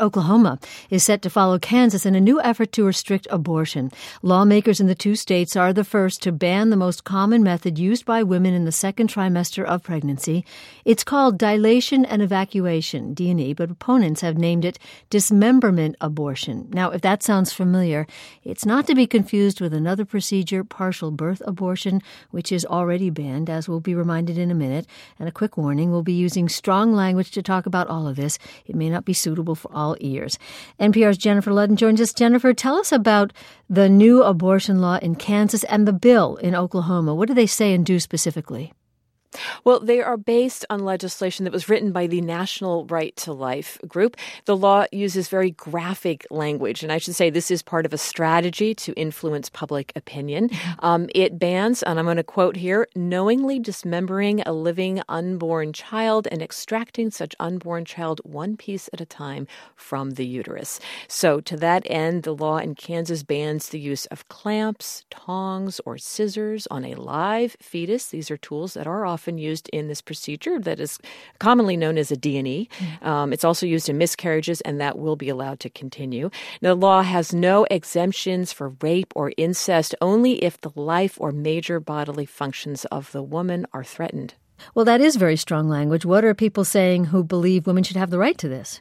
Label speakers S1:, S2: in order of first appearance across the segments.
S1: Oklahoma is set to follow Kansas in a new effort to restrict abortion. Lawmakers in the two states are the first to ban the most common method used by women in the second trimester of pregnancy. It's called dilation and evacuation, D&E, but opponents have named it dismemberment abortion. Now, if that sounds familiar, it's not to be confused with another procedure, partial birth abortion, which is already banned, as we'll be reminded in a minute. And a quick warning, we'll be using strong language to talk about all of this. It may not be suitable for all ears. NPR's Jennifer Ludden joins us. Jennifer, tell us about the new abortion law in Kansas and the bill in Oklahoma. What do they say and do specifically?
S2: Well, they are based on legislation that was written by the National Right to Life group. The law uses very graphic language, and I should say this is part of a strategy to influence public opinion. It bans, and I'm going to quote here, knowingly dismembering a living unborn child and extracting such unborn child one piece at a time from the uterus. So to that end, the law in Kansas bans the use of clamps, tongs, or scissors on a live fetus. These are tools that are often used in this procedure that is commonly known as a D&E. It's also used in miscarriages, and that will be allowed to continue. Now, the law has no exemptions for rape or incest, only if the life or major bodily functions of the woman are threatened.
S1: Well, that is very strong language. What are people saying who believe women should have the right to this?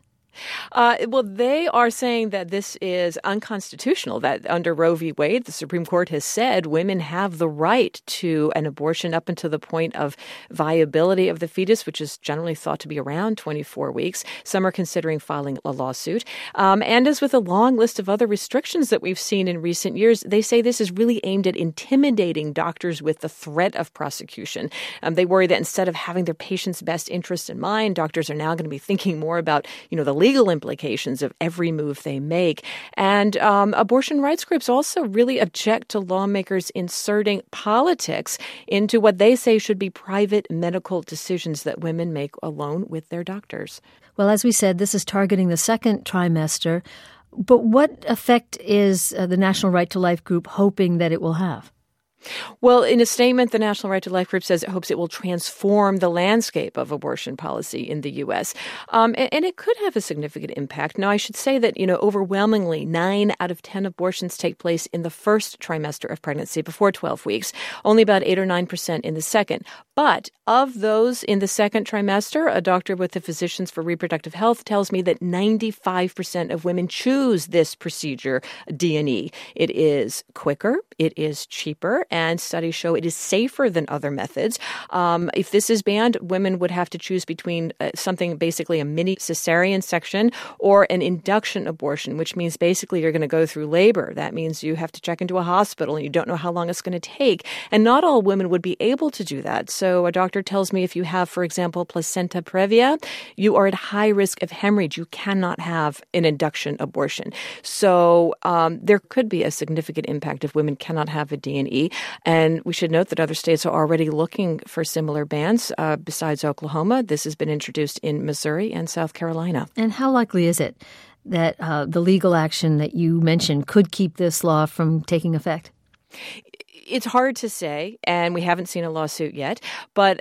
S2: Well, they are saying that this is unconstitutional, that under Roe v. Wade, the Supreme Court has said women have the right to an abortion up until the point of viability of the fetus, which is generally thought to be around 24 weeks. Some are considering filing a lawsuit. And as with a long list of other restrictions that we've seen in recent years, they say this is really aimed at intimidating doctors with the threat of prosecution. They worry that instead of having their patient's best interest in mind, doctors are now going to be thinking more about, the legal implications of every move they make. And abortion rights groups also really object to lawmakers inserting politics into what they say should be private medical decisions that women make alone with their doctors.
S1: Well, as we said, this is targeting the second trimester. But what effect is the National Right to Life group hoping that it will have?
S2: Well, in a statement, the National Right to Life group says it hopes it will transform the landscape of abortion policy in the U.S. And it could have a significant impact. Now, I should say that, overwhelmingly 9 out of 10 abortions take place in the first trimester of pregnancy before 12 weeks, only about 8 or 9% in the second. But of those in the second trimester, a doctor with the Physicians for Reproductive Health tells me that 95% of women choose this procedure, D&E. It is quicker, it is cheaper, and studies show it is safer than other methods. If this is banned, women would have to choose between something basically a mini cesarean section or an induction abortion, which means basically you're going to go through labor. That means you have to check into a hospital and you don't know how long it's going to take. And not all women would be able to do that. So a doctor tells me if you have, for example, placenta previa, you are at high risk of hemorrhage. You cannot have an induction abortion. So there could be a significant impact if women cannot have a D&E. And we should note that other states are already looking for similar bans. Besides Oklahoma, this has been introduced in Missouri and South Carolina.
S1: And how likely is it that the legal action that you mentioned could keep this law from taking effect?
S2: It's hard to say, and we haven't seen a lawsuit yet. But,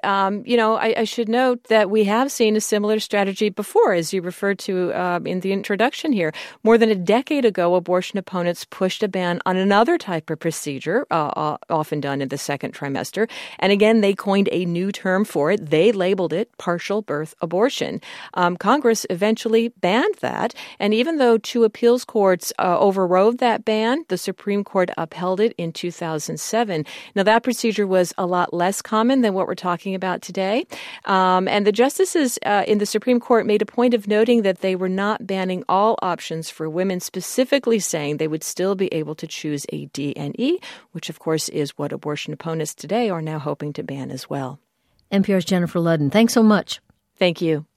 S2: I should note that we have seen a similar strategy before, as you referred to in the introduction here. More than a decade ago, abortion opponents pushed a ban on another type of procedure, often done in the second trimester. And again, they coined a new term for it. They labeled it partial birth abortion. Congress eventually banned that. And even though 2 appeals courts overrode that ban, the Supreme Court upheld it in 2007. Now, that procedure was a lot less common than what we're talking about today. And the justices in the Supreme Court made a point of noting that they were not banning all options for women, specifically saying they would still be able to choose a D&E, which, of course, is what abortion opponents today are now hoping to ban as well.
S1: NPR's Jennifer Ludden, thanks so much.
S2: Thank you.